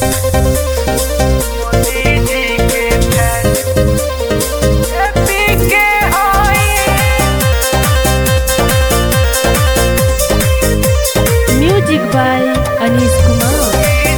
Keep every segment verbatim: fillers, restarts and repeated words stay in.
Music by Anish Kumar.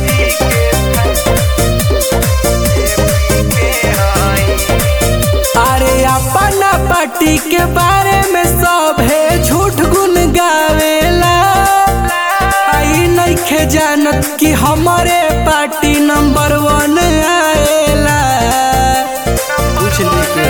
अरे अपना party के बारे में सब है झूठ गुन गावेला। आई नइखे जानत कि हमारे पार्टी नंबर वन आएला। पूछ ली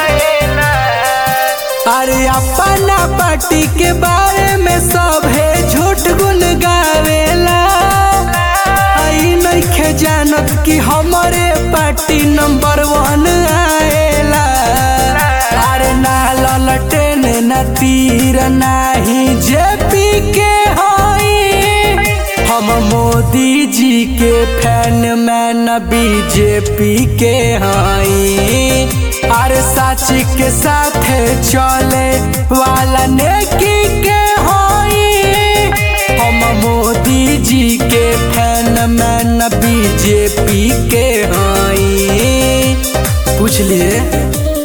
अरे अपना पार्टी के बारे में सब है झूठ गुन गावेला। आई नइखे जानत कि हमारे पार्टी नंबर वन आएला। अरे ना ललटेन ना तीर नाही जेपी के हई। हम मोदी जी के फैन में न बीजेपी के हई। अरे सच के साथ चले वाला नेकी के हई। हम मोदी जी के फैन में न बीजेपी के हई। पूछ लिए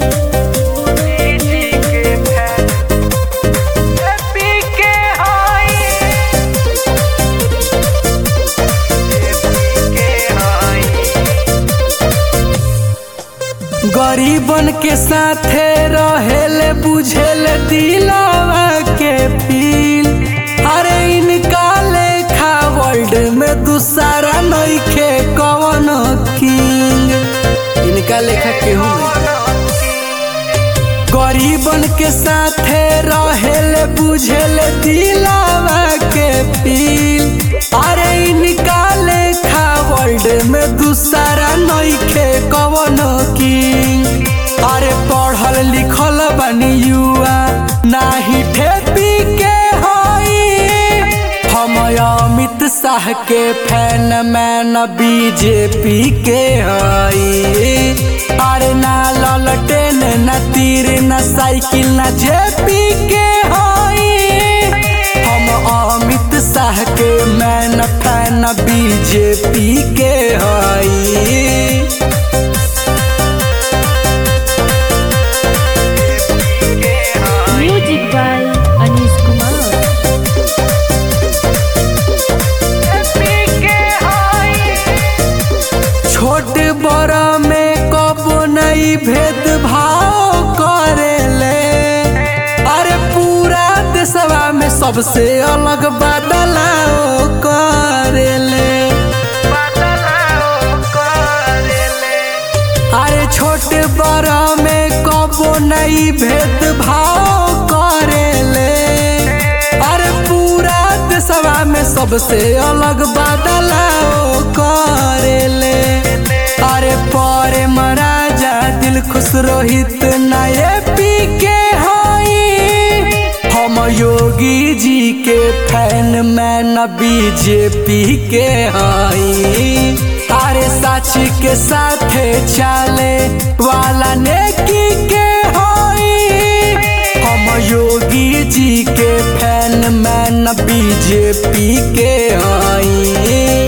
गरीबन के साथे रहेले बुझेले दिलावा के फील। अरे इनका लेखा वर्ल्ड में दूसरा नइखे कवन किंग। इनका लेखा केहू नहीं। गरीबन के साथे रहेले बुझेले दिलावा के फील। अरे इनका लेखा वर्ल्ड में दूसरा नइखे कवन किंग। अरे पढ़ल लिखल बनी युवा नाही ठेपी के हई। हम अमित शाह के फैन में न बीजेपी के हई। अरे ना ललटेन न तीर न साइकिल न जेपी के हई। हम अमित शाह के मैन फैन बीजेपी के हई। Music by Anish Kumar. छोट बड़ा में कबो नहीं भेदभाव करेले। अरे पूरा देशवा में सबसे अलग बदलाव करेले। अरे छोट बड़ा में कबो नहीं भेदभाव करेले। अरे पूरा देशवा में सबसे अलग बदलाव करेले। अरे परे महाराजा दिल खुश रोहित नए पी के हई। हम योगी जी के फैन में न बीजेपी के हई। अरे सच के साथ चले वाला नेकी के हई। हम योगी जी के फैन में न बीजेपी के हई।